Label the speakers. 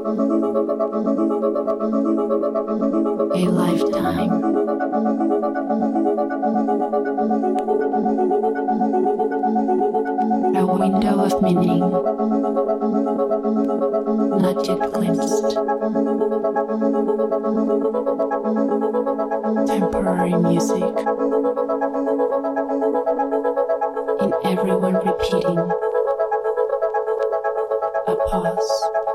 Speaker 1: A lifetime. A window of meaning, not yet glimpsed. Temporary music, in everyone repeating a pause.